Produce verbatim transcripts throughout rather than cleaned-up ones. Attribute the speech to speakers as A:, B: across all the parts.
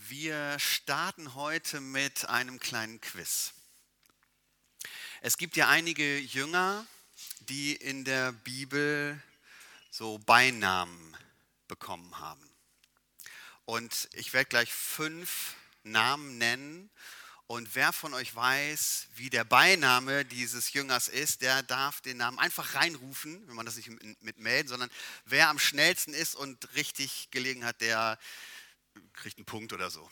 A: Wir starten heute mit einem kleinen Quiz. Es gibt ja einige Jünger, die in der Bibel so Beinamen bekommen haben. Und ich werde gleich fünf Namen nennen. Und wer von euch weiß, wie der Beiname dieses Jüngers ist, der darf den Namen einfach reinrufen, wenn man das nicht mit, mit melden, sondern wer am schnellsten ist und richtig gelegen hat, der kriegt einen Punkt oder so.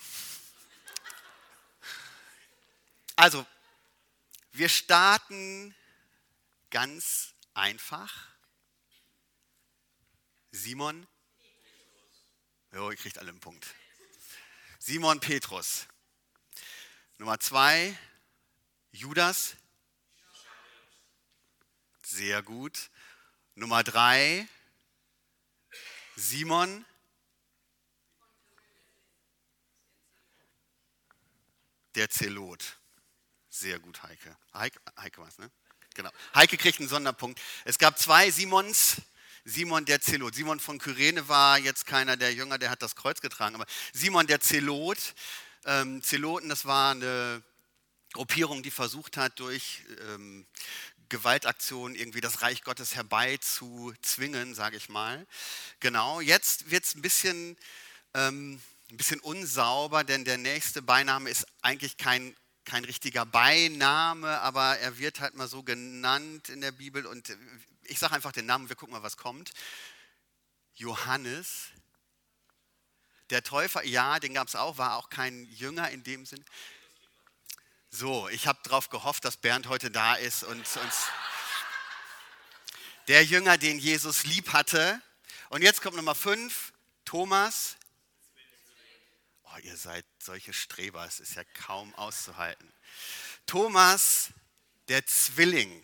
A: Also, wir starten ganz einfach. Simon. Jo, ihr kriegt alle einen Punkt. Simon Petrus. Nummer zwei, Judas. Sehr gut. Nummer drei, Simon. Der Zelot. Sehr gut, Heike. Heike, Heike war es, ne? Genau. Heike kriegt einen Sonderpunkt. Es gab zwei Simons. Simon der Zelot. Simon von Kyrene war jetzt keiner der Jünger, der hat das Kreuz getragen. Aber Simon der Zelot. Ähm, Zeloten, das war eine Gruppierung, die versucht hat, durch ähm, Gewaltaktionen irgendwie das Reich Gottes herbeizuzwingen, sage ich mal. Genau, jetzt wird es ein bisschen... Ähm, Ein bisschen unsauber, denn der nächste Beiname ist eigentlich kein, kein richtiger Beiname, aber er wird halt mal so genannt in der Bibel und ich sage einfach den Namen, wir gucken mal, was kommt. Johannes, der Täufer, ja, den gab es auch, war auch kein Jünger in dem Sinn. So, ich habe darauf gehofft, dass Bernd heute da ist und uns der Jünger, den Jesus lieb hatte. Und jetzt kommt Nummer fünf, Thomas. Oh, ihr seid solche Streber, es ist ja kaum auszuhalten. Thomas, der Zwilling.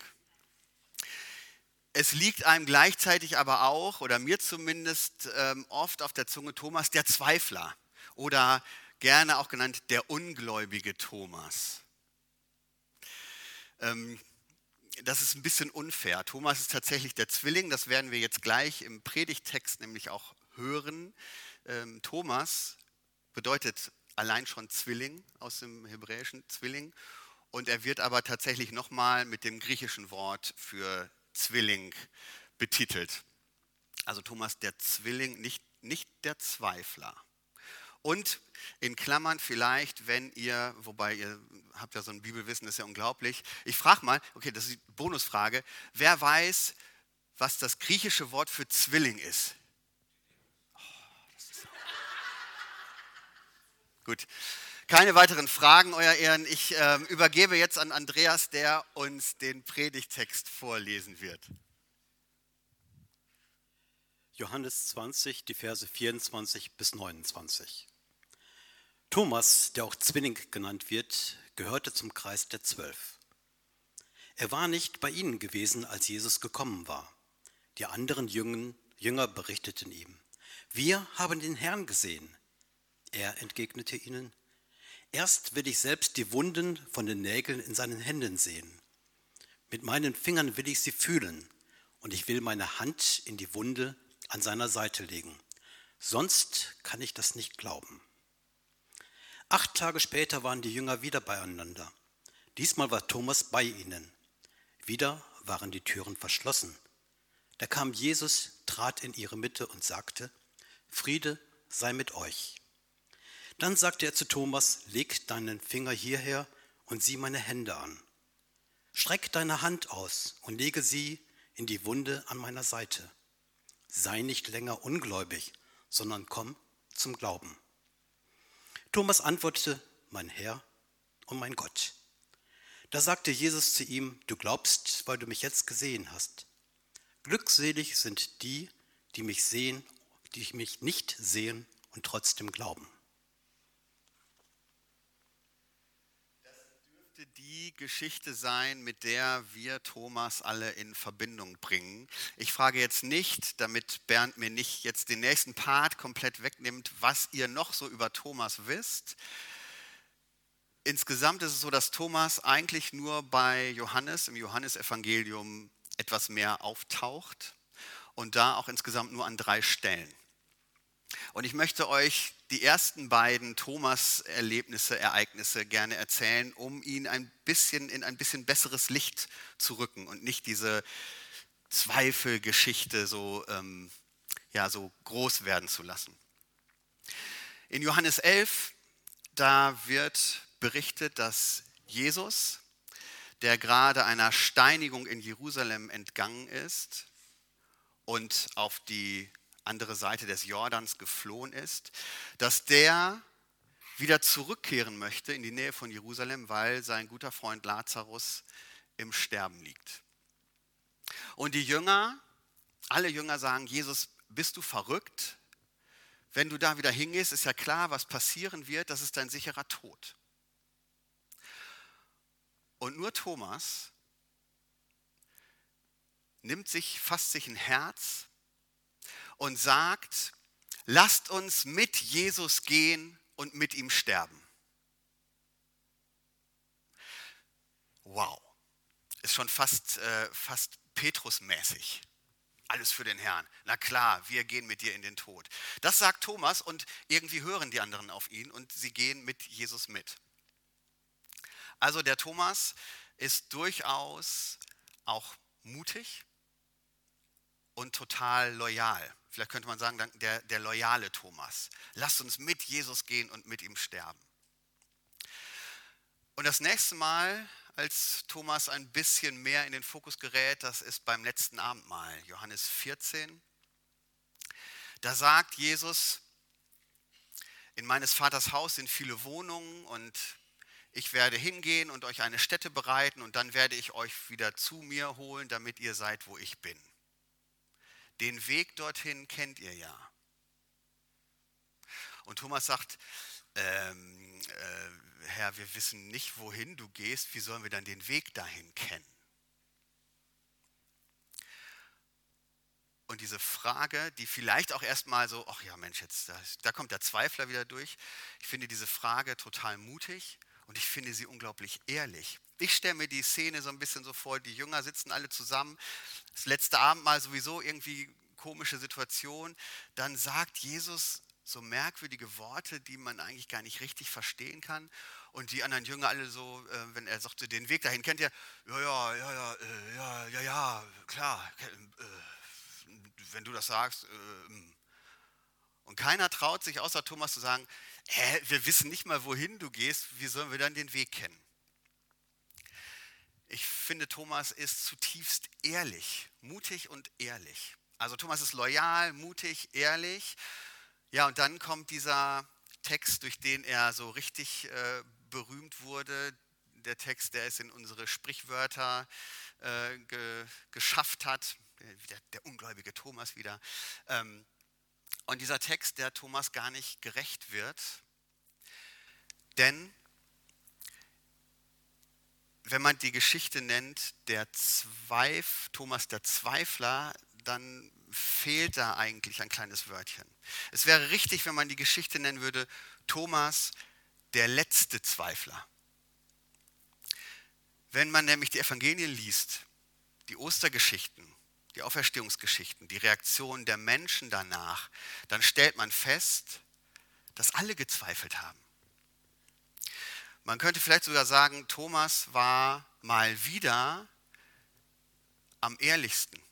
A: Es liegt einem gleichzeitig aber auch, oder mir zumindest, ähm, oft auf der Zunge Thomas, der Zweifler. Oder gerne auch genannt der ungläubige Thomas. Ähm, das ist ein bisschen unfair. Thomas ist tatsächlich der Zwilling, das werden wir jetzt gleich im Predigttext nämlich auch hören. Ähm, Thomas bedeutet allein schon Zwilling aus dem Hebräischen, Zwilling. Und er wird aber tatsächlich nochmal mit dem griechischen Wort für Zwilling betitelt. Also Thomas der Zwilling, nicht, nicht der Zweifler. Und in Klammern vielleicht, wenn ihr, wobei ihr habt ja so ein Bibelwissen, das ist ja unglaublich. Ich frage mal, okay, das ist die Bonusfrage, wer weiß, was das griechische Wort für Zwilling ist? Gut, keine weiteren Fragen, Euer Ehren. Ich äh, übergebe jetzt an Andreas, der uns den Predigttext vorlesen wird.
B: Johannes zwanzig, die Verse vierundzwanzig bis neunundzwanzig. Thomas, der auch Zwilling genannt wird, gehörte zum Kreis der Zwölf. Er war nicht bei ihnen gewesen, als Jesus gekommen war. Die anderen Jünger berichteten ihm: Wir haben den Herrn gesehen. Er entgegnete ihnen: Erst will ich selbst die Wunden von den Nägeln in seinen Händen sehen. Mit meinen Fingern will ich sie fühlen und ich will meine Hand in die Wunde an seiner Seite legen. Sonst kann ich das nicht glauben. Acht Tage später waren die Jünger wieder beieinander. Diesmal war Thomas bei ihnen. Wieder waren die Türen verschlossen. Da kam Jesus, trat in ihre Mitte und sagte: Friede sei mit euch. Dann sagte er zu Thomas: Leg deinen Finger hierher und sieh meine Hände an. Streck deine Hand aus und lege sie in die Wunde an meiner Seite. Sei nicht länger ungläubig, sondern komm zum Glauben. Thomas antwortete: Mein Herr und mein Gott. Da sagte Jesus zu ihm: Du glaubst, weil du mich jetzt gesehen hast. Glückselig sind die, die mich sehen, die mich nicht sehen und trotzdem glauben.
A: Die Geschichte sein, mit der wir Thomas alle in Verbindung bringen. Ich frage jetzt nicht, damit Bernd mir nicht jetzt den nächsten Part komplett wegnimmt, was ihr noch so über Thomas wisst. Insgesamt ist es so, dass Thomas eigentlich nur bei Johannes, im Johannesevangelium etwas mehr auftaucht und da auch insgesamt nur an drei Stellen. Und ich möchte euch die ersten beiden Thomas-Erlebnisse, Ereignisse gerne erzählen, um ihn ein bisschen in ein bisschen besseres Licht zu rücken und nicht diese Zweifelgeschichte so, ähm, ja, so groß werden zu lassen. In Johannes elf, da wird berichtet, dass Jesus, der gerade einer Steinigung in Jerusalem entgangen ist und auf die andere Seite des Jordans geflohen ist, dass der wieder zurückkehren möchte in die Nähe von Jerusalem, weil sein guter Freund Lazarus im Sterben liegt. Und die Jünger, alle Jünger sagen, Jesus, bist du verrückt? Wenn du da wieder hingehst, ist ja klar, was passieren wird, das ist dein sicherer Tod. Und nur Thomas nimmt sich, fasst sich ein Herz und sagt, lasst uns mit Jesus gehen und mit ihm sterben. Wow, ist schon fast, äh, fast Petrus-mäßig. Alles für den Herrn. Na klar, wir gehen mit dir in den Tod. Das sagt Thomas und irgendwie hören die anderen auf ihn und sie gehen mit Jesus mit. Also der Thomas ist durchaus auch mutig und total loyal. Vielleicht könnte man sagen, der, der loyale Thomas. Lasst uns mit Jesus gehen und mit ihm sterben. Und das nächste Mal, als Thomas ein bisschen mehr in den Fokus gerät, das ist beim letzten Abendmahl, Johannes vierzehn. Da sagt Jesus, in meines Vaters Haus sind viele Wohnungen und ich werde hingehen und euch eine Stätte bereiten und dann werde ich euch wieder zu mir holen, damit ihr seid, wo ich bin. Den Weg dorthin kennt ihr ja. Und Thomas sagt, ähm, äh, Herr, wir wissen nicht, wohin du gehst, wie sollen wir dann den Weg dahin kennen? Und diese Frage, die vielleicht auch erstmal so, ach ja Mensch, jetzt, da, da kommt der Zweifler wieder durch. Ich finde diese Frage total mutig und ich finde sie unglaublich ehrlich. Ich stelle mir die Szene so ein bisschen so vor, die Jünger sitzen alle zusammen, das letzte Abendmahl sowieso irgendwie komische Situation, dann sagt Jesus so merkwürdige Worte, die man eigentlich gar nicht richtig verstehen kann und die anderen Jünger alle so, äh, wenn er sagte, den Weg dahin kennt ihr, ja, ja, ja, ja, äh, ja, ja, ja, klar, äh, wenn du das sagst. Äh, und keiner traut sich außer Thomas zu sagen, hä, wir wissen nicht mal, wohin du gehst, wie sollen wir dann den Weg kennen? Ich finde, Thomas ist zutiefst ehrlich, mutig und ehrlich. Also Thomas ist loyal, mutig, ehrlich. Ja, und dann kommt dieser Text, durch den er so richtig äh, berühmt wurde. Der Text, der es in unsere Sprichwörter äh, ge, geschafft hat. Der, der ungläubige Thomas wieder. Ähm, und dieser Text, der Thomas gar nicht gerecht wird. Denn wenn man die Geschichte nennt, der Zweif, Thomas der Zweifler, dann fehlt da eigentlich ein kleines Wörtchen. Es wäre richtig, wenn man die Geschichte nennen würde, Thomas der letzte Zweifler. Wenn man nämlich die Evangelien liest, die Ostergeschichten, die Auferstehungsgeschichten, die Reaktionen der Menschen danach, dann stellt man fest, dass alle gezweifelt haben. Man könnte vielleicht sogar sagen, Thomas war mal wieder am ehrlichsten.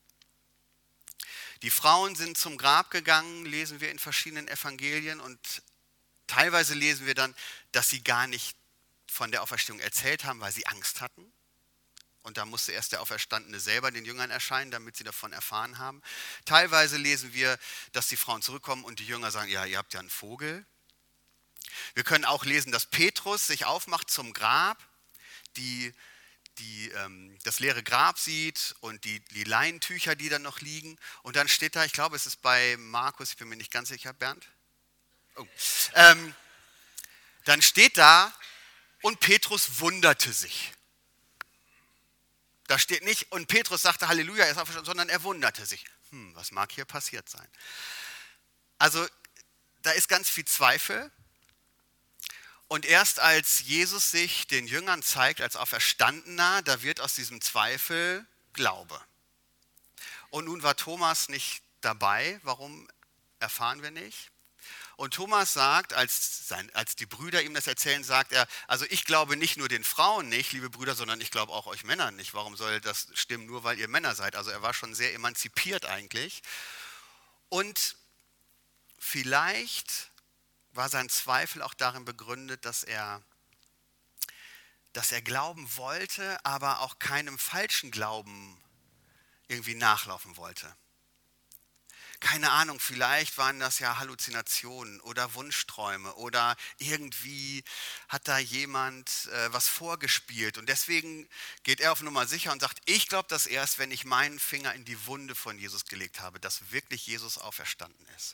A: Die Frauen sind zum Grab gegangen, lesen wir in verschiedenen Evangelien und teilweise lesen wir dann, dass sie gar nicht von der Auferstehung erzählt haben, weil sie Angst hatten. Und da musste erst der Auferstandene selber den Jüngern erscheinen, damit sie davon erfahren haben. Teilweise lesen wir, dass die Frauen zurückkommen und die Jünger sagen, ja, ihr habt ja einen Vogel. Wir können auch lesen, dass Petrus sich aufmacht zum Grab, die, die, ähm, das leere Grab sieht und die, die Leinentücher, die dann noch liegen. Und dann steht da, ich glaube, es ist bei Markus, ich bin mir nicht ganz sicher, Bernd. Oh. Ähm, dann steht da, und Petrus wunderte sich. Da steht nicht, und Petrus sagte Halleluja, er ist auferstanden, sondern er wunderte sich. Hm, was mag hier passiert sein? Also da ist ganz viel Zweifel. Und erst als Jesus sich den Jüngern zeigt als Auferstandener, da wird aus diesem Zweifel Glaube. Und nun war Thomas nicht dabei, warum erfahren wir nicht. Und Thomas sagt, als, sein, als die Brüder ihm das erzählen, sagt er, also ich glaube nicht nur den Frauen nicht, liebe Brüder, sondern ich glaube auch euch Männern nicht. Warum soll das stimmen, nur weil ihr Männer seid? Also er war schon sehr emanzipiert eigentlich. Und vielleicht war sein Zweifel auch darin begründet, dass er, dass er glauben wollte, aber auch keinem falschen Glauben irgendwie nachlaufen wollte. Keine Ahnung, vielleicht waren das ja Halluzinationen oder Wunschträume oder irgendwie hat da jemand äh, was vorgespielt. Und deswegen geht er auf Nummer sicher und sagt, ich glaube das erst, wenn ich meinen Finger in die Wunde von Jesus gelegt habe, dass wirklich Jesus auferstanden ist.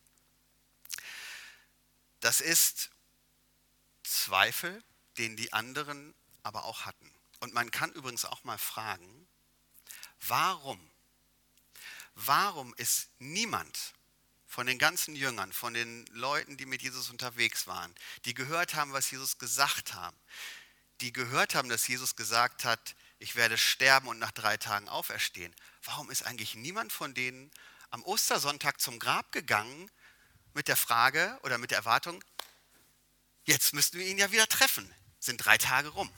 A: Das ist Zweifel, den die anderen aber auch hatten. Und man kann übrigens auch mal fragen, warum? Warum ist niemand von den ganzen Jüngern, von den Leuten, die mit Jesus unterwegs waren, die gehört haben, was Jesus gesagt hat, die gehört haben, dass Jesus gesagt hat, ich werde sterben und nach drei Tagen auferstehen, warum ist eigentlich niemand von denen am Ostersonntag zum Grab gegangen mit der Frage oder mit der Erwartung, jetzt müssten wir ihn ja wieder treffen, sind drei Tage rum.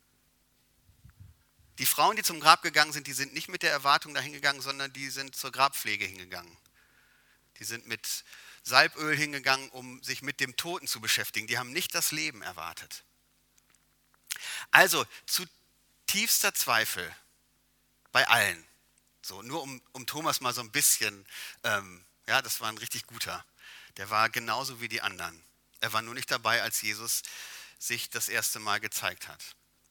A: Die Frauen, die zum Grab gegangen sind, die sind nicht mit der Erwartung dahin gegangen, sondern die sind zur Grabpflege hingegangen. Die sind mit Salböl hingegangen, um sich mit dem Toten zu beschäftigen. Die haben nicht das Leben erwartet. Also zutiefster Zweifel bei allen. So, nur um, um Thomas mal so ein bisschen, ähm, ja, das war ein richtig guter. Der war genauso wie die anderen. Er war nur nicht dabei, als Jesus sich das erste Mal gezeigt hat.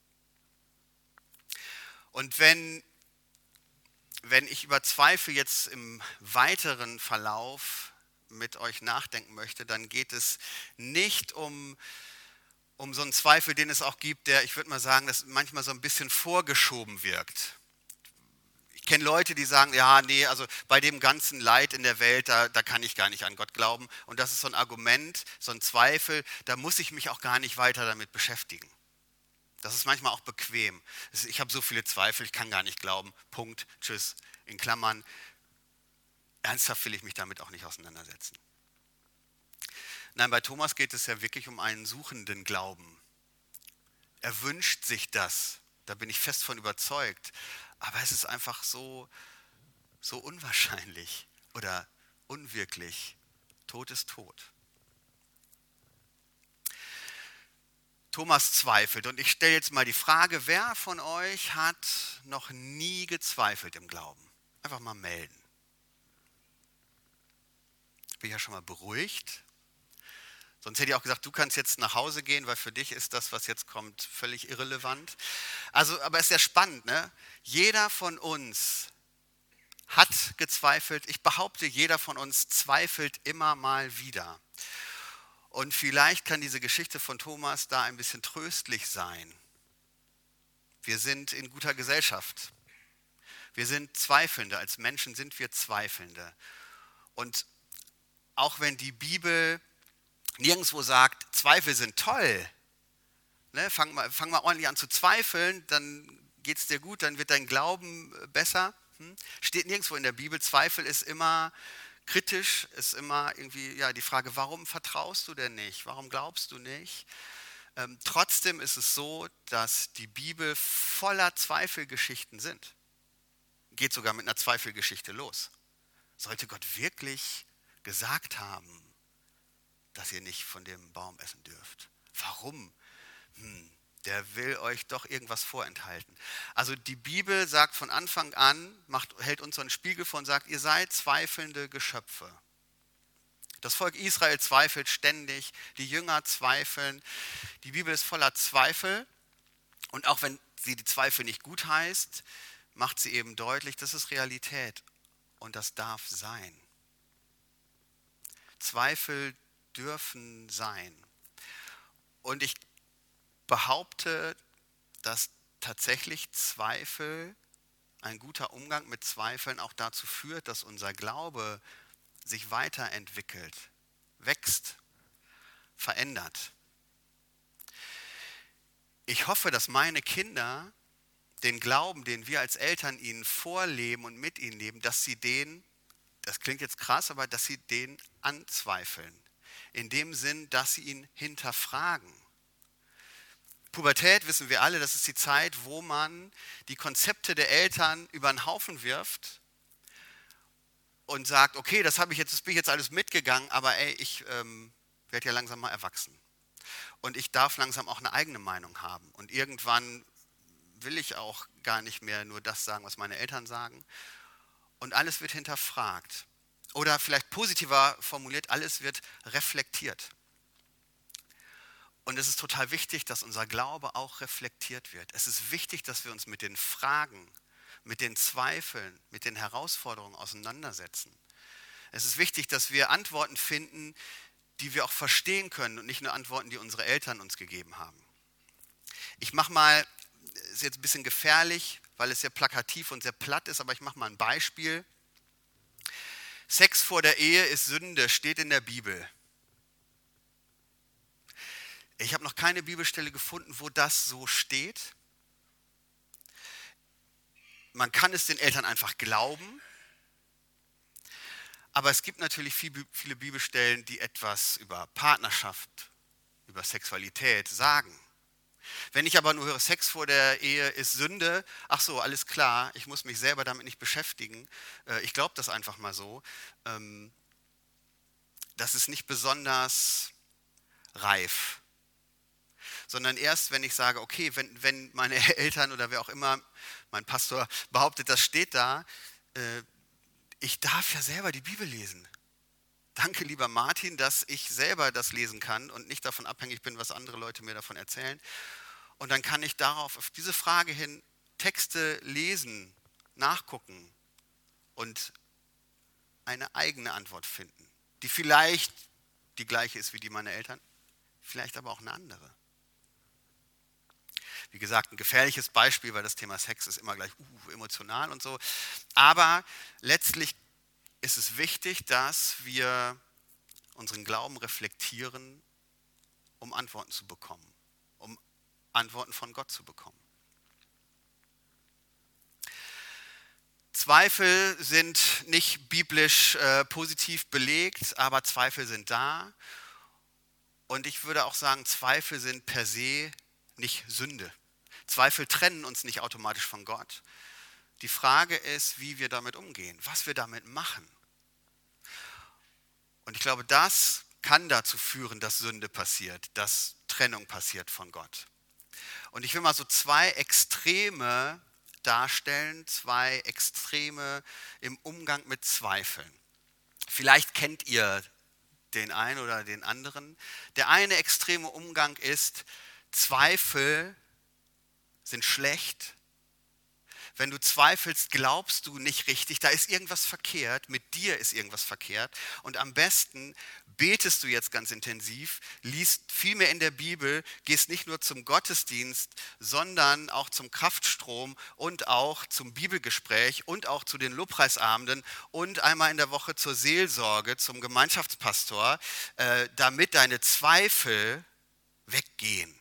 A: Und wenn, wenn ich über Zweifel jetzt im weiteren Verlauf mit euch nachdenken möchte, dann geht es nicht um, um so einen Zweifel, den es auch gibt, der, ich würde mal sagen, das manchmal so ein bisschen vorgeschoben wirkt. Ich kenne Leute, die sagen, ja, nee, also bei dem ganzen Leid in der Welt, da, da kann ich gar nicht an Gott glauben. Und das ist so ein Argument, so ein Zweifel, da muss ich mich auch gar nicht weiter damit beschäftigen. Das ist manchmal auch bequem. Ich habe so viele Zweifel, ich kann gar nicht glauben. Punkt, tschüss, in Klammern. Ernsthaft will ich mich damit auch nicht auseinandersetzen. Nein, bei Thomas geht es ja wirklich um einen suchenden Glauben. Er wünscht sich das, da bin ich fest von überzeugt. Aber es ist einfach so, so unwahrscheinlich oder unwirklich. Tod ist tot. Thomas zweifelt und ich stelle jetzt mal die Frage, wer von euch hat noch nie gezweifelt im Glauben? Einfach mal melden. Bin ich ja schon mal beruhigt. Sonst hätte ich auch gesagt, du kannst jetzt nach Hause gehen, weil für dich ist das, was jetzt kommt, völlig irrelevant. Also, aber es ist ja spannend, ne? Jeder von uns hat gezweifelt. Ich behaupte, jeder von uns zweifelt immer mal wieder. Und vielleicht kann diese Geschichte von Thomas da ein bisschen tröstlich sein. Wir sind in guter Gesellschaft. Wir sind Zweifelnde. Als Menschen sind wir Zweifelnde. Und auch wenn die Bibel nirgendwo sagt, Zweifel sind toll, ne, fang mal, fang mal ordentlich an zu zweifeln, dann geht es dir gut, dann wird dein Glauben besser. Hm? Steht nirgendwo in der Bibel. Zweifel ist immer kritisch, ist immer irgendwie ja, die Frage, warum vertraust du denn nicht? Warum glaubst du nicht? Ähm, trotzdem ist es so, dass die Bibel voller Zweifelgeschichten sind. Geht sogar mit einer Zweifelgeschichte los. Sollte Gott wirklich gesagt haben, dass ihr nicht von dem Baum essen dürft? Warum? Hm, der will euch doch irgendwas vorenthalten. Also die Bibel sagt von Anfang an, macht, hält uns so einen Spiegel vor und sagt, ihr seid zweifelnde Geschöpfe. Das Volk Israel zweifelt ständig, die Jünger zweifeln. Die Bibel ist voller Zweifel und auch wenn sie die Zweifel nicht gut heißt, macht sie eben deutlich, das ist Realität und das darf sein. Zweifel dürfen sein. Und ich behaupte, dass tatsächlich Zweifel, ein guter Umgang mit Zweifeln auch dazu führt, dass unser Glaube sich weiterentwickelt, wächst, verändert. Ich hoffe, dass meine Kinder den Glauben, den wir als Eltern ihnen vorleben und mit ihnen leben, dass sie den, das klingt jetzt krass, aber dass sie den anzweifeln. in dem Sinn, dass sie ihn hinterfragen. Pubertät, wissen wir alle, das ist die Zeit, wo man die Konzepte der Eltern über den Haufen wirft und sagt, okay, das habe ich jetzt, das bin ich jetzt alles mitgegangen, aber ey, ich ähm, werde ja langsam mal erwachsen. Und ich darf langsam auch eine eigene Meinung haben. Und irgendwann will ich auch gar nicht mehr nur das sagen, was meine Eltern sagen. Und alles wird hinterfragt. Oder vielleicht positiver formuliert, alles wird reflektiert. Und es ist total wichtig, dass unser Glaube auch reflektiert wird. Es ist wichtig, dass wir uns mit den Fragen, mit den Zweifeln, mit den Herausforderungen auseinandersetzen. Es ist wichtig, dass wir Antworten finden, die wir auch verstehen können und nicht nur Antworten, die unsere Eltern uns gegeben haben. Ich mache mal, ist jetzt ein bisschen gefährlich, weil es sehr plakativ und sehr platt ist, aber ich mache mal ein Beispiel. Sex vor der Ehe ist Sünde, steht in der Bibel. Ich habe noch keine Bibelstelle gefunden, wo das so steht. Man kann es den Eltern einfach glauben, aber es gibt natürlich viele Bibelstellen, die etwas über Partnerschaft, über Sexualität sagen. Wenn ich aber nur höre, Sex vor der Ehe ist Sünde, ach so, alles klar, ich muss mich selber damit nicht beschäftigen, ich glaube das einfach mal so, das ist nicht besonders reif. Sondern erst, wenn ich sage, okay, wenn, wenn meine Eltern oder wer auch immer, mein Pastor behauptet, das steht da, äh, ich darf ja selber die Bibel lesen. Danke, lieber Martin, dass ich selber das lesen kann und nicht davon abhängig bin, was andere Leute mir davon erzählen. Und dann kann ich darauf, auf diese Frage hin, Texte lesen, nachgucken und eine eigene Antwort finden, die vielleicht die gleiche ist wie die meiner Eltern, vielleicht aber auch eine andere. Wie gesagt, ein gefährliches Beispiel, weil das Thema Sex ist immer gleich uh, emotional und so. Aber letztlich ist es wichtig, dass wir unseren Glauben reflektieren, um Antworten zu bekommen, um Antworten von Gott zu bekommen. Zweifel sind nicht biblisch äh, positiv belegt, aber Zweifel sind da. Und ich würde auch sagen, Zweifel sind per se nicht Sünde. Zweifel trennen uns nicht automatisch von Gott. Die Frage ist, wie wir damit umgehen, was wir damit machen. Und ich glaube, das kann dazu führen, dass Sünde passiert, dass Trennung passiert von Gott. Und ich will mal so zwei Extreme darstellen, zwei Extreme im Umgang mit Zweifeln. Vielleicht kennt ihr den einen oder den anderen. Der eine extreme Umgang ist, Zweifel sind schlecht. Wenn du zweifelst, glaubst du nicht richtig, da ist irgendwas verkehrt, mit dir ist irgendwas verkehrt. Und am besten betest du jetzt ganz intensiv, liest viel mehr in der Bibel, gehst nicht nur zum Gottesdienst, sondern auch zum Kraftstrom und auch zum Bibelgespräch und auch zu den Lobpreisabenden und einmal in der Woche zur Seelsorge, zum Gemeinschaftspastor, äh, damit deine Zweifel weggehen.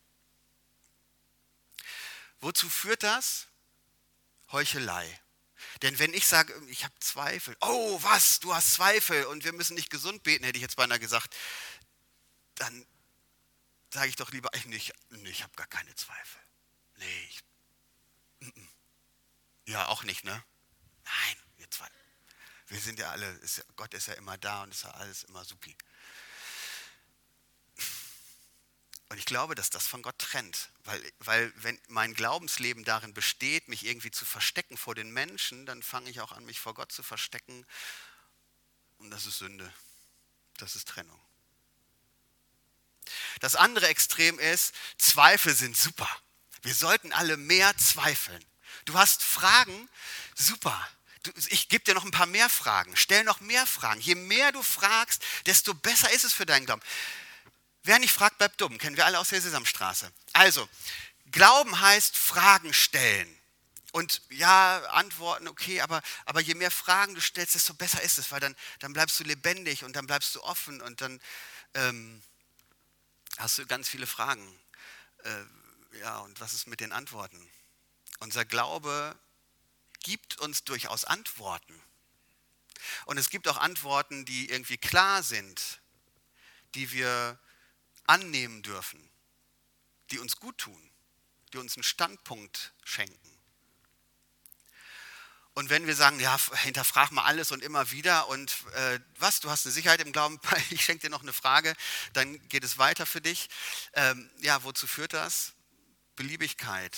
A: Wozu führt das? Heuchelei. Denn wenn ich sage, ich habe Zweifel, oh was, du hast Zweifel und wir müssen nicht gesund beten, hätte ich jetzt beinahe gesagt, dann sage ich doch lieber, ich, nicht, nee, ich habe gar keine Zweifel. Nee, ich, mm, mm. Ja, auch nicht, ne? Nein, wir zwei, wir sind ja alle, ist, Gott ist ja immer da und ist ja alles immer supi. Und ich glaube, dass das von Gott trennt, weil, weil wenn mein Glaubensleben darin besteht, mich irgendwie zu verstecken vor den Menschen, dann fange ich auch an, mich vor Gott zu verstecken und das ist Sünde, das ist Trennung. Das andere Extrem ist, Zweifel sind super. Wir sollten alle mehr zweifeln. Du hast Fragen, super. Du, ich gebe dir noch ein paar mehr Fragen, stell noch mehr Fragen. Je mehr du fragst, desto besser ist es für deinen Glauben. Wer nicht fragt, bleibt dumm. Kennen wir alle aus der Sesamstraße. Also, Glauben heißt Fragen stellen. Und ja, Antworten, okay, aber, aber je mehr Fragen du stellst, desto besser ist es, weil dann, dann bleibst du lebendig und dann bleibst du offen und dann ähm, hast du ganz viele Fragen. Äh, ja, und was ist mit den Antworten? Unser Glaube gibt uns durchaus Antworten. Und es gibt auch Antworten, die irgendwie klar sind, die wir annehmen dürfen, die uns gut tun, die uns einen Standpunkt schenken. Und wenn wir sagen, ja, hinterfrag mal alles und immer wieder und äh, was, du hast eine Sicherheit im Glauben, ich schenke dir noch eine Frage, dann geht es weiter für dich. Ähm, ja, wozu führt das? Beliebigkeit.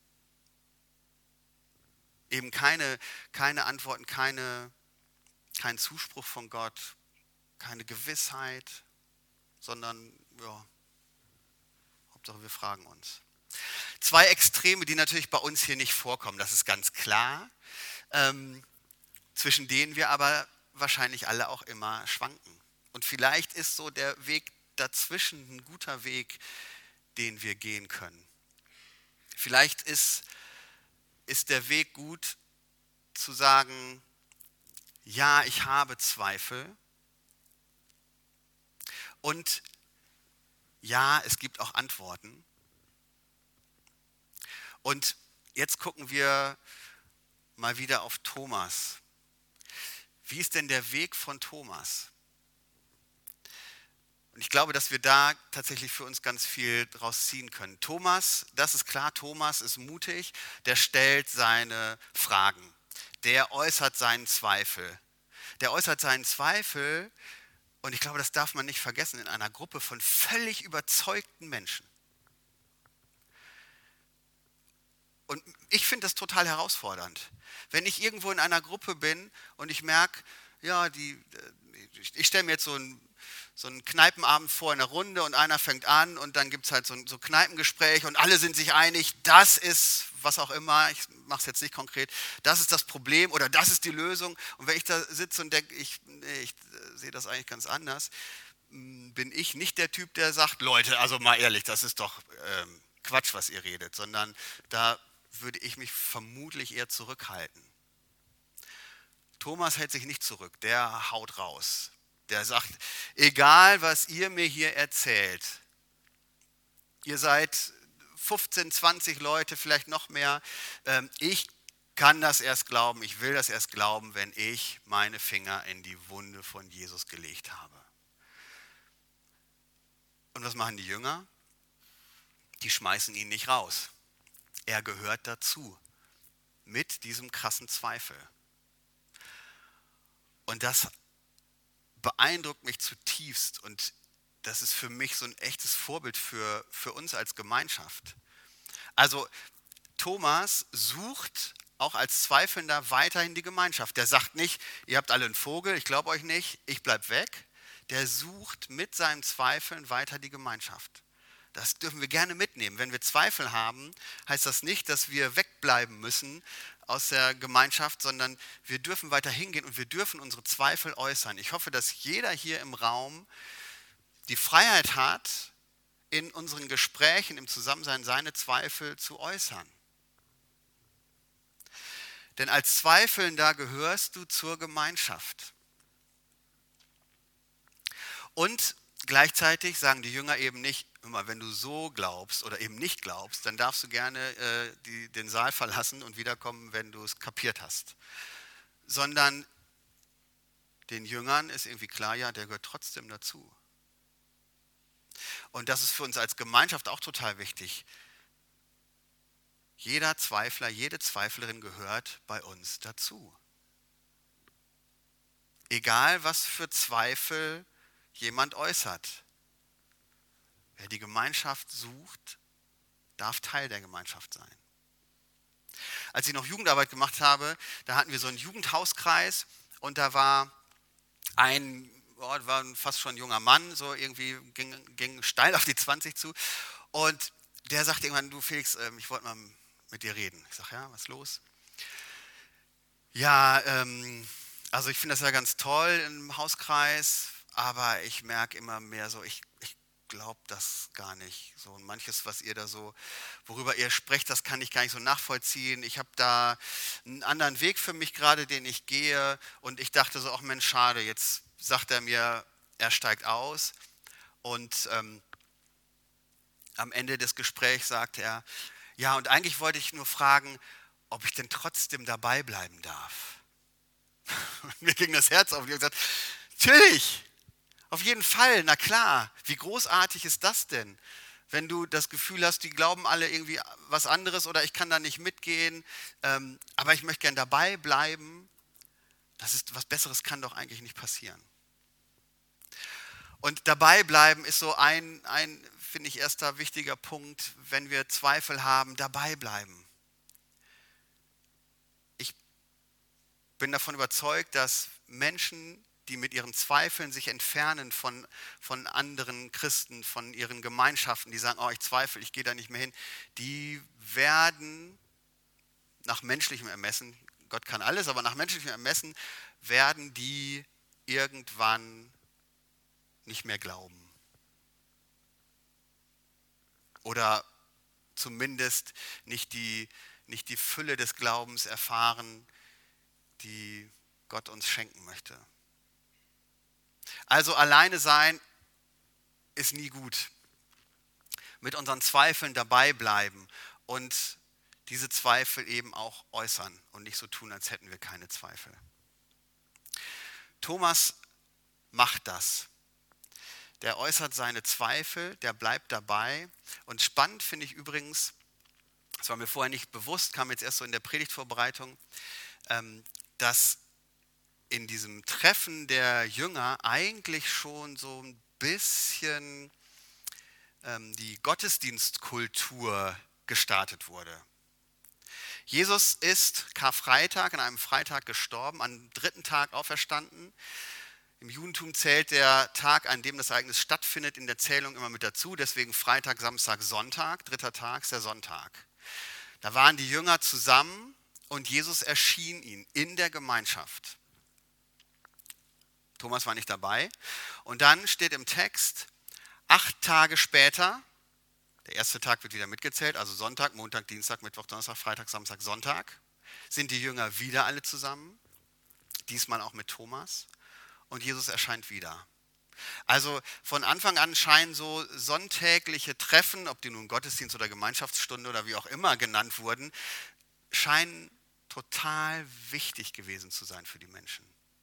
A: Eben keine, keine Antworten, keine, kein Zuspruch von Gott, keine Gewissheit, sondern, ja, Hauptsache wir fragen uns. Zwei Extreme, die natürlich bei uns hier nicht vorkommen, das ist ganz klar. Ähm, zwischen denen wir aber wahrscheinlich alle auch immer schwanken. Und vielleicht ist so der Weg dazwischen ein guter Weg, den wir gehen können. Vielleicht ist, ist der Weg gut zu sagen, ja, ich habe Zweifel und ja, es gibt auch Antworten. Und jetzt gucken wir mal wieder auf Thomas. Wie ist denn der Weg von Thomas? Und ich glaube, dass wir da tatsächlich für uns ganz viel draus ziehen können. Thomas, das ist klar, Thomas ist mutig, der stellt seine Fragen, der äußert seinen Zweifel. Der äußert seinen Zweifel, und ich glaube, das darf man nicht vergessen, in einer Gruppe von völlig überzeugten Menschen. Und ich finde das total herausfordernd. Wenn ich irgendwo in einer Gruppe bin und ich merke, ja, die, ich stelle mir jetzt so einen, so einen Kneipenabend vor in der Runde und einer fängt an und dann gibt es halt so ein so Kneipengespräch und alle sind sich einig, das ist, was auch immer, ich mache es jetzt nicht konkret, das ist das Problem oder das ist die Lösung. Und wenn ich da sitze und denke, ich, nee, ich sehe das eigentlich ganz anders, bin ich nicht der Typ, der sagt, Leute, also mal ehrlich, das ist doch ähm, Quatsch, was ihr redet, sondern da würde ich mich vermutlich eher zurückhalten. Thomas hält sich nicht zurück, der haut raus. Der sagt, egal was ihr mir hier erzählt, ihr seid fünfzehn, zwanzig Leute, vielleicht noch mehr, ähm, ich kann das erst glauben, ich will das erst glauben, wenn ich meine Finger in die Wunde von Jesus gelegt habe. Und was machen die Jünger? Die schmeißen ihn nicht raus. Er gehört dazu, mit diesem krassen Zweifel. Und das beeindruckt mich zutiefst und das ist für mich so ein echtes Vorbild für, für uns als Gemeinschaft. Also Thomas sucht auch als Zweifelnder weiterhin die Gemeinschaft. Der sagt nicht, ihr habt alle einen Vogel, ich glaube euch nicht, ich bleib weg. Der sucht mit seinen Zweifeln weiter die Gemeinschaft. Das dürfen wir gerne mitnehmen. Wenn wir Zweifel haben, heißt das nicht, dass wir wegbleiben müssen aus der Gemeinschaft, sondern wir dürfen weiter hingehen und wir dürfen unsere Zweifel äußern. Ich hoffe, dass jeder hier im Raum die Freiheit hat, in unseren Gesprächen, im Zusammensein seine Zweifel zu äußern. Denn als Zweifelnder gehörst du zur Gemeinschaft. Und gleichzeitig sagen die Jünger eben nicht, immer wenn du so glaubst oder eben nicht glaubst, dann darfst du gerne äh, die, den Saal verlassen und wiederkommen, wenn du es kapiert hast. Sondern den Jüngern ist irgendwie klar, ja, der gehört trotzdem dazu. Und das ist für uns als Gemeinschaft auch total wichtig. Jeder Zweifler, jede Zweiflerin gehört bei uns dazu. Egal, was für Zweifel jemand äußert. Wer die Gemeinschaft sucht, darf Teil der Gemeinschaft sein. Als ich noch Jugendarbeit gemacht habe, da hatten wir so einen Jugendhauskreis und da war ein, oh, war fast schon ein junger Mann, so irgendwie ging, ging steil auf die zwanzig zu und der sagte irgendwann, du Felix, ich wollte mal mit dir reden. Ich sage, ja, was ist los? Ja, ähm, also ich finde das ja ganz toll im Hauskreis, aber ich merke immer mehr so, ich, ich glaube das gar nicht. So und manches, was ihr da so, worüber ihr sprecht, das kann ich gar nicht so nachvollziehen. Ich habe da einen anderen Weg für mich gerade, den ich gehe und ich dachte so, ach Mensch, schade, jetzt sagt er mir, er steigt aus und ähm, am Ende des Gesprächs sagt er, ja und eigentlich wollte ich nur fragen, ob ich denn trotzdem dabei bleiben darf. Und mir ging das Herz auf und ich habe gesagt, natürlich, Auf jeden Fall, na klar. Wie großartig ist das denn? Wenn du das Gefühl hast, die glauben alle irgendwie was anderes oder ich kann da nicht mitgehen, ähm, aber ich möchte gern dabei bleiben. Das ist, was Besseres kann doch eigentlich nicht passieren. Und dabei bleiben ist so ein, ein, finde ich, erster wichtiger Punkt, wenn wir Zweifel haben, dabei bleiben. Ich bin davon überzeugt, dass Menschen, die mit ihren Zweifeln sich entfernen von, von anderen Christen, von ihren Gemeinschaften, die sagen, oh, ich zweifle, ich gehe da nicht mehr hin, die werden nach menschlichem Ermessen, Gott kann alles, aber nach menschlichem Ermessen werden die irgendwann nicht mehr glauben. Oder zumindest nicht die, nicht die Fülle des Glaubens erfahren, die Gott uns schenken möchte. Also alleine sein ist nie gut. Mit unseren Zweifeln dabei bleiben und diese Zweifel eben auch äußern und nicht so tun, als hätten wir keine Zweifel. Thomas macht das. Der äußert seine Zweifel, der bleibt dabei. Und spannend finde ich übrigens, das war mir vorher nicht bewusst, kam jetzt erst so in der Predigtvorbereitung, dass in diesem Treffen der Jünger eigentlich schon so ein bisschen ähm, die Gottesdienstkultur gestartet wurde. Jesus ist Karfreitag, an einem Freitag gestorben, am dritten Tag auferstanden. Im Judentum zählt der Tag, an dem das Ereignis stattfindet, in der Zählung immer mit dazu. Deswegen Freitag, Samstag, Sonntag, dritter Tag ist der Sonntag. Da waren die Jünger zusammen und Jesus erschien ihnen in der Gemeinschaft. Thomas war nicht dabei. Und dann steht im Text, acht Tage später, der erste Tag wird wieder mitgezählt, also Sonntag, Montag, Dienstag, Mittwoch, Donnerstag, Freitag, Samstag, Sonntag, sind die Jünger wieder alle zusammen, diesmal auch mit Thomas, und Jesus erscheint wieder. Also von Anfang an scheinen so sonntägliche Treffen, ob die nun Gottesdienst oder Gemeinschaftsstunde oder wie auch immer genannt wurden, scheinen total wichtig gewesen zu sein für die Menschen.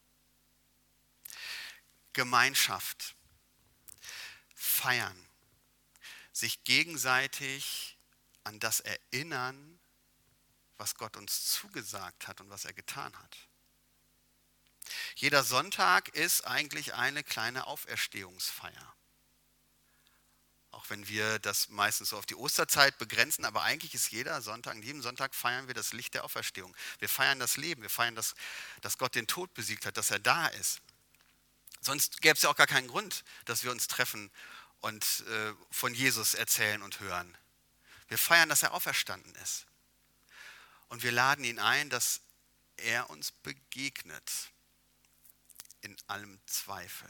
A: Gemeinschaft, feiern, sich gegenseitig an das erinnern, was Gott uns zugesagt hat und was er getan hat. Jeder Sonntag ist eigentlich eine kleine Auferstehungsfeier. Auch wenn wir das meistens so auf die Osterzeit begrenzen, aber eigentlich ist jeder Sonntag, an jedem Sonntag feiern wir das Licht der Auferstehung. Wir feiern das Leben, wir feiern, das, dass Gott den Tod besiegt hat, dass er da ist. Sonst gäbe es ja auch gar keinen Grund, dass wir uns treffen und äh, von Jesus erzählen und hören. Wir feiern, dass er auferstanden ist. Und wir laden ihn ein, dass er uns begegnet in allem Zweifel.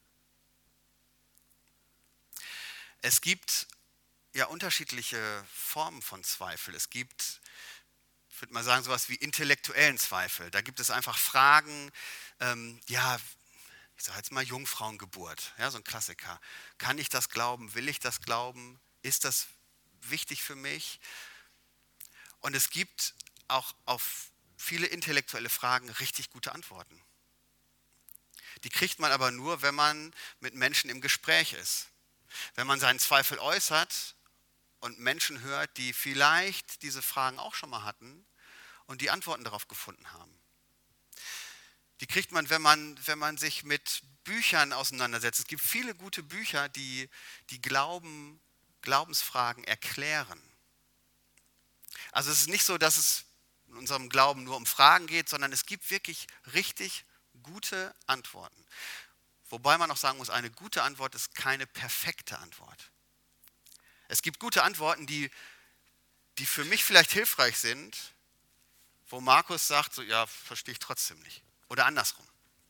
A: Es gibt ja unterschiedliche Formen von Zweifel. Es gibt, ich würde mal sagen, sowas wie intellektuellen Zweifel. Da gibt es einfach Fragen, ähm, ja, ich sage jetzt mal Jungfrauengeburt, ja, so ein Klassiker. Kann ich das glauben? Will ich das glauben? Ist das wichtig für mich? Und es gibt auch auf viele intellektuelle Fragen richtig gute Antworten. Die kriegt man aber nur, wenn man mit Menschen im Gespräch ist. Wenn man seinen Zweifel äußert und Menschen hört, die vielleicht diese Fragen auch schon mal hatten und die Antworten darauf gefunden haben. Die kriegt man, wenn man, wenn man sich mit Büchern auseinandersetzt. Es gibt viele gute Bücher, die, die Glauben, Glaubensfragen erklären. Also es ist nicht so, dass es in unserem Glauben nur um Fragen geht, sondern es gibt wirklich richtig gute Antworten. Wobei man auch sagen muss, eine gute Antwort ist keine perfekte Antwort. Es gibt gute Antworten, die, die für mich vielleicht hilfreich sind, wo Markus sagt, so, ja, verstehe ich trotzdem nicht. Oder andersrum.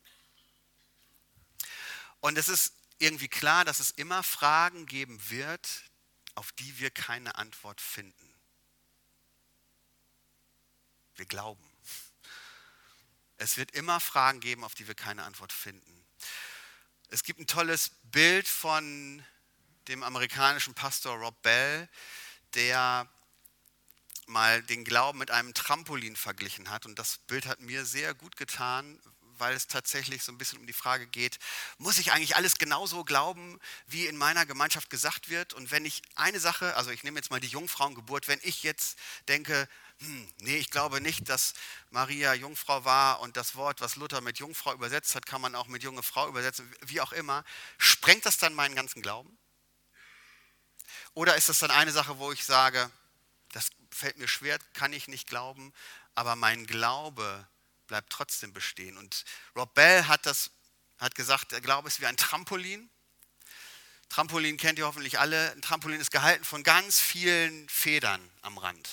A: Und es ist irgendwie klar, dass es immer Fragen geben wird, auf die wir keine Antwort finden. Wir glauben. Es wird immer Fragen geben, auf die wir keine Antwort finden. Es gibt ein tolles Bild von dem amerikanischen Pastor Rob Bell, der mal den Glauben mit einem Trampolin verglichen hat. Und das Bild hat mir sehr gut getan, weil es tatsächlich so ein bisschen um die Frage geht, muss ich eigentlich alles genauso glauben, wie in meiner Gemeinschaft gesagt wird? Und wenn ich eine Sache, also ich nehme jetzt mal die Jungfrauengeburt, wenn ich jetzt denke, hm, nee, ich glaube nicht, dass Maria Jungfrau war und das Wort, was Luther mit Jungfrau übersetzt hat, kann man auch mit junge Frau übersetzen, wie auch immer, sprengt das dann meinen ganzen Glauben? Oder ist das dann eine Sache, wo ich sage, das fällt mir schwer, kann ich nicht glauben, aber mein Glaube bleibt trotzdem bestehen. Und Rob Bell hat, das, hat gesagt, der Glaube ist wie ein Trampolin. Trampolin kennt ihr hoffentlich alle. Ein Trampolin ist gehalten von ganz vielen Federn am Rand.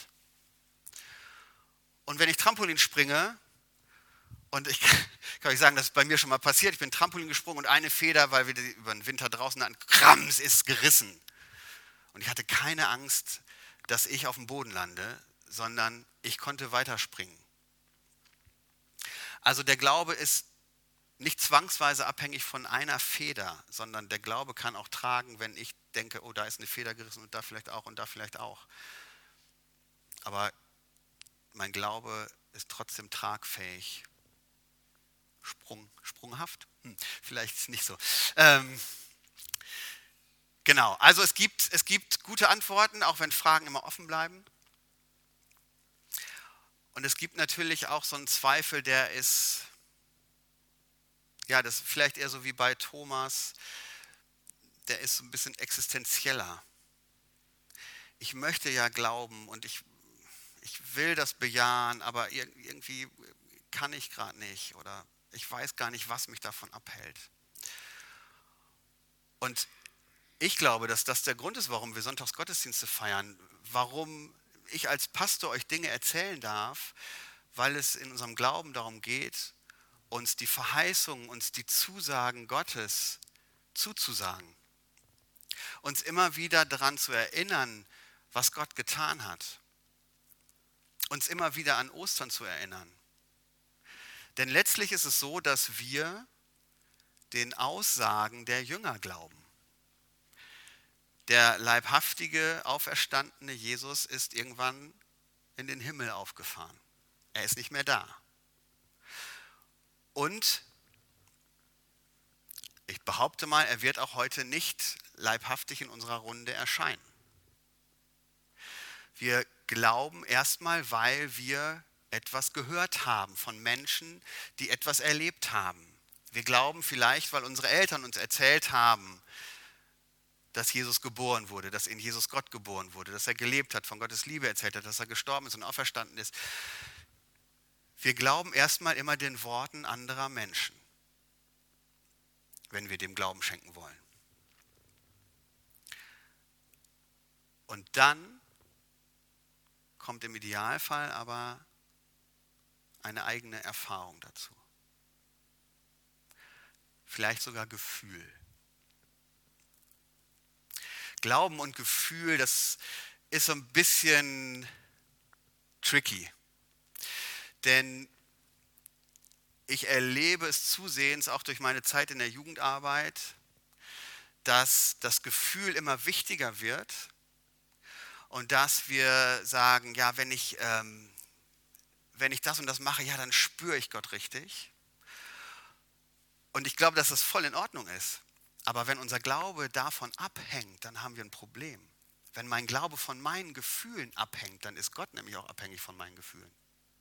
A: Und wenn ich Trampolin springe, und ich kann euch sagen, das ist bei mir schon mal passiert, ich bin Trampolin gesprungen und eine Feder, weil wir die über den Winter draußen hatten, krams, ist gerissen. Und ich hatte keine Angst, dass ich auf dem Boden lande, sondern ich konnte weiterspringen. Also der Glaube ist nicht zwangsweise abhängig von einer Feder, sondern der Glaube kann auch tragen, wenn ich denke, oh, da ist eine Feder gerissen und da vielleicht auch und da vielleicht auch. Aber mein Glaube ist trotzdem tragfähig. Sprung, sprunghaft? Hm, vielleicht nicht so. Ähm, Genau, also es gibt, es gibt gute Antworten, auch wenn Fragen immer offen bleiben. Und es gibt natürlich auch so einen Zweifel, der ist, ja, das ist vielleicht eher so wie bei Thomas, der ist so ein bisschen existenzieller. Ich möchte ja glauben und ich, ich will das bejahen, aber irgendwie kann ich gerade nicht oder ich weiß gar nicht, was mich davon abhält. Und ich glaube, dass das der Grund ist, warum wir Sonntagsgottesdienste feiern, warum ich als Pastor euch Dinge erzählen darf, weil es in unserem Glauben darum geht, uns die Verheißungen, uns die Zusagen Gottes zuzusagen. Uns immer wieder daran zu erinnern, was Gott getan hat. Uns immer wieder an Ostern zu erinnern. Denn letztlich ist es so, dass wir den Aussagen der Jünger glauben. Der leibhaftige, auferstandene Jesus ist irgendwann in den Himmel aufgefahren. Er ist nicht mehr da. Und ich behaupte mal, er wird auch heute nicht leibhaftig in unserer Runde erscheinen. Wir glauben erstmal, weil wir etwas gehört haben von Menschen, die etwas erlebt haben. Wir glauben vielleicht, weil unsere Eltern uns erzählt haben, dass Jesus geboren wurde, dass in Jesus Gott geboren wurde, dass er gelebt hat, von Gottes Liebe erzählt hat, dass er gestorben ist und auferstanden ist. Wir glauben erstmal immer den Worten anderer Menschen, wenn wir dem Glauben schenken wollen. Und dann kommt im Idealfall aber eine eigene Erfahrung dazu. Vielleicht sogar Gefühl. Glauben und Gefühl, das ist so ein bisschen tricky. Denn ich erlebe es zusehends, auch durch meine Zeit in der Jugendarbeit, dass das Gefühl immer wichtiger wird und dass wir sagen, ja, wenn ich, ähm, wenn ich das und das mache, ja, dann spüre ich Gott richtig. Und ich glaube, dass das voll in Ordnung ist. Aber wenn unser Glaube davon abhängt, dann haben wir ein Problem. Wenn mein Glaube von meinen Gefühlen abhängt, dann ist Gott nämlich auch abhängig von meinen Gefühlen.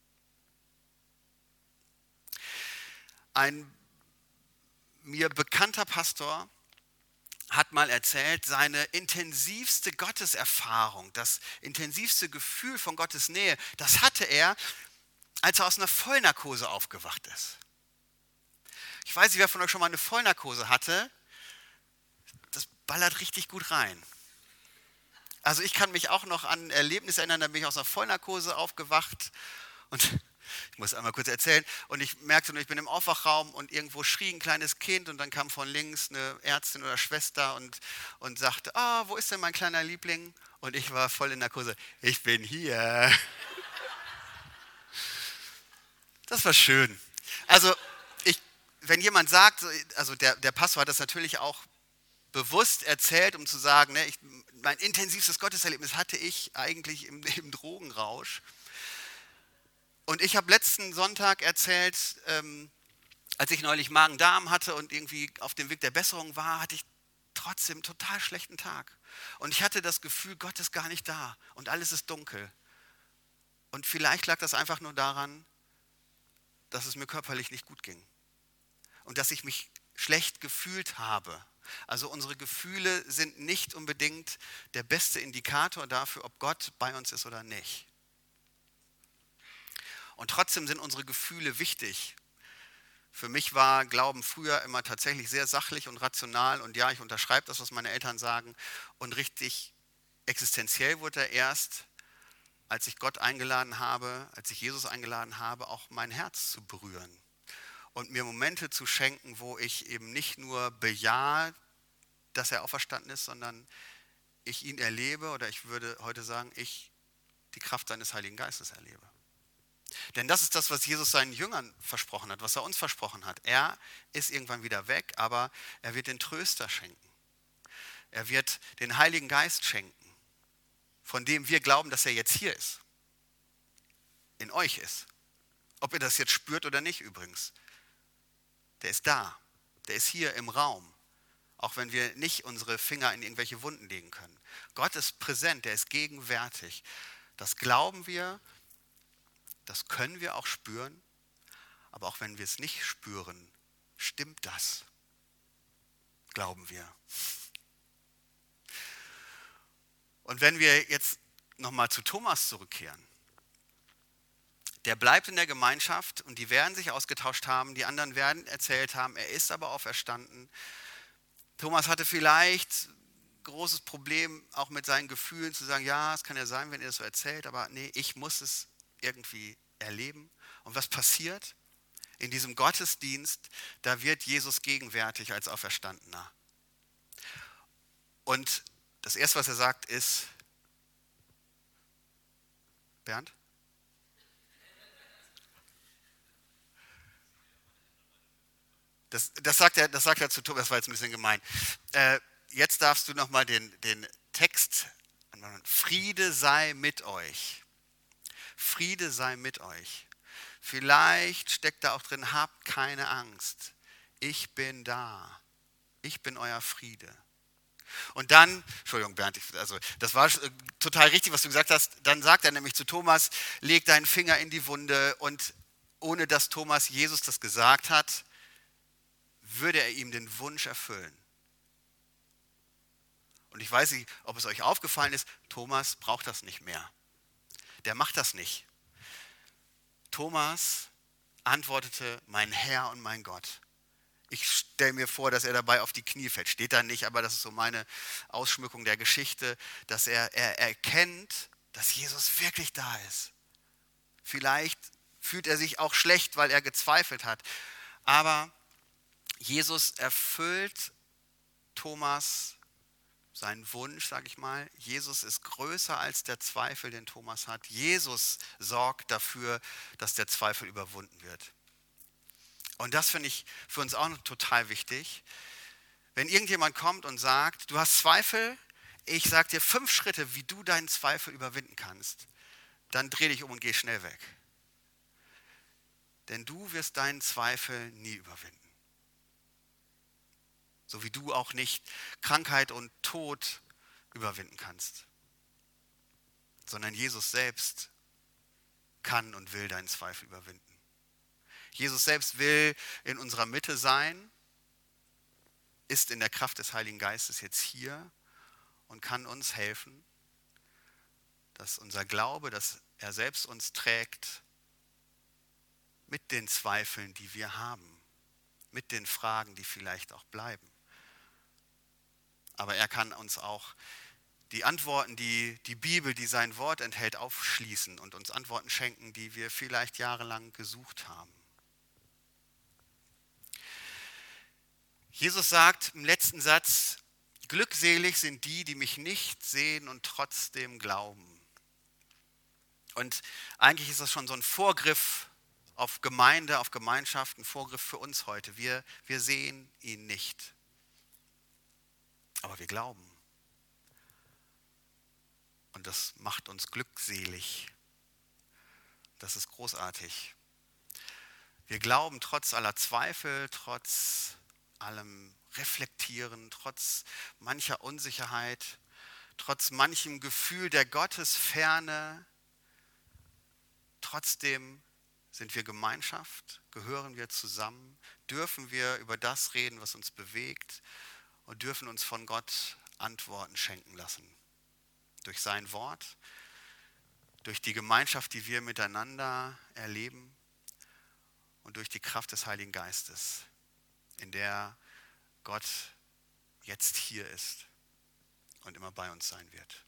A: Ein mir bekannter Pastor hat mal erzählt, seine intensivste Gotteserfahrung, das intensivste Gefühl von Gottes Nähe, das hatte er, als er aus einer Vollnarkose aufgewacht ist. Ich weiß nicht, wer von euch schon mal eine Vollnarkose hatte. Das ballert richtig gut rein. Also ich kann mich auch noch an Erlebnisse erinnern, da bin ich aus einer Vollnarkose aufgewacht und ich muss einmal kurz erzählen und ich merkte nur, ich bin im Aufwachraum und irgendwo schrie ein kleines Kind und dann kam von links eine Ärztin oder Schwester und, und sagte, ah, oh, wo ist denn mein kleiner Liebling? Und ich war voll in Narkose, ich bin hier. Das war schön. Also ich, wenn jemand sagt, also der, der Pastor hat das natürlich auch bewusst erzählt, um zu sagen, ne, ich, mein intensivstes Gotteserlebnis hatte ich eigentlich im, im Drogenrausch. Und ich habe letzten Sonntag erzählt, ähm, Als ich neulich Magen-Darm hatte und irgendwie auf dem Weg der Besserung war, hatte ich trotzdem einen total schlechten Tag. Und ich hatte das Gefühl, Gott ist gar nicht da und alles ist dunkel. Und vielleicht lag das einfach nur daran, dass es mir körperlich nicht gut ging. Und dass ich mich schlecht gefühlt habe. Also unsere Gefühle sind nicht unbedingt der beste Indikator dafür, ob Gott bei uns ist oder nicht. Und trotzdem sind unsere Gefühle wichtig. Für mich war Glauben früher immer tatsächlich sehr sachlich und rational. Und ja, ich unterschreibe das, was meine Eltern sagen. Und richtig existenziell wurde er erst, als ich Gott eingeladen habe, als ich Jesus eingeladen habe, auch mein Herz zu berühren. Und mir Momente zu schenken, wo ich eben nicht nur bejahe, dass er auferstanden ist, sondern ich ihn erlebe, oder ich würde heute sagen, ich die Kraft seines Heiligen Geistes erlebe. Denn das ist das, was Jesus seinen Jüngern versprochen hat, was er uns versprochen hat. Er ist irgendwann wieder weg, aber er wird den Tröster schenken. Er wird den Heiligen Geist schenken, von dem wir glauben, dass er jetzt hier ist, in euch ist. Ob ihr das jetzt spürt oder nicht übrigens. Der ist da, der ist hier im Raum, auch wenn wir nicht unsere Finger in irgendwelche Wunden legen können. Gott ist präsent, der ist gegenwärtig. Das glauben wir, das können wir auch spüren, aber auch wenn wir es nicht spüren, stimmt das, glauben wir. Und wenn wir jetzt nochmal zu Thomas zurückkehren, der bleibt in der Gemeinschaft und die werden sich ausgetauscht haben, die anderen werden erzählt haben, er ist aber auferstanden. Thomas hatte vielleicht ein großes Problem auch mit seinen Gefühlen zu sagen, ja, es kann ja sein, wenn ihr das so erzählt, aber nee, ich muss es irgendwie erleben. Und was passiert? In diesem Gottesdienst, da wird Jesus gegenwärtig als Auferstandener. Und das Erste, was er sagt, ist, Bernd? Das, das, sagt er, das sagt er zu Thomas, das war jetzt ein bisschen gemein. Äh, jetzt darfst du nochmal den, den Text, Friede sei mit euch. Friede sei mit euch. Vielleicht steckt da auch drin, habt keine Angst. Ich bin da. Ich bin euer Friede. Und dann, Entschuldigung Bernd, also das war total richtig, was du gesagt hast, dann sagt er nämlich zu Thomas, leg deinen Finger in die Wunde, und ohne dass Thomas Jesus das gesagt hat, würde er ihm den Wunsch erfüllen. Und ich weiß nicht, ob es euch aufgefallen ist, Thomas braucht das nicht mehr. Der macht das nicht. Thomas antwortete, mein Herr und mein Gott. Ich stelle mir vor, dass er dabei auf die Knie fällt. Steht da nicht, aber das ist so meine Ausschmückung der Geschichte, dass er, er erkennt, dass Jesus wirklich da ist. Vielleicht fühlt er sich auch schlecht, weil er gezweifelt hat. Aber Jesus erfüllt Thomas seinen Wunsch, sage ich mal. Jesus ist größer als der Zweifel, den Thomas hat. Jesus sorgt dafür, dass der Zweifel überwunden wird. Und das finde ich für uns auch noch total wichtig. Wenn irgendjemand kommt und sagt, du hast Zweifel, ich sage dir fünf Schritte, wie du deinen Zweifel überwinden kannst, dann dreh dich um und geh schnell weg. Denn du wirst deinen Zweifel nie überwinden. So wie du auch nicht Krankheit und Tod überwinden kannst. Sondern Jesus selbst kann und will deinen Zweifel überwinden. Jesus selbst will in unserer Mitte sein, ist in der Kraft des Heiligen Geistes jetzt hier und kann uns helfen, dass unser Glaube, dass er selbst uns trägt, mit den Zweifeln, die wir haben, mit den Fragen, die vielleicht auch bleiben. Aber er kann uns auch die Antworten, die die Bibel, die sein Wort enthält, aufschließen und uns Antworten schenken, die wir vielleicht jahrelang gesucht haben. Jesus sagt im letzten Satz, glückselig sind die, die mich nicht sehen und trotzdem glauben. Und eigentlich ist das schon so ein Vorgriff auf Gemeinde, auf Gemeinschaft, ein Vorgriff für uns heute. Wir, wir sehen ihn nicht. Aber wir glauben. Und das macht uns glückselig. Das ist großartig. Wir glauben trotz aller Zweifel, trotz allem Reflektieren, trotz mancher Unsicherheit, trotz manchem Gefühl der Gottesferne, trotzdem sind wir Gemeinschaft, gehören wir zusammen, dürfen wir über das reden, was uns bewegt und dürfen uns von Gott Antworten schenken lassen. Durch sein Wort, durch die Gemeinschaft, die wir miteinander erleben und durch die Kraft des Heiligen Geistes, in der Gott jetzt hier ist und immer bei uns sein wird.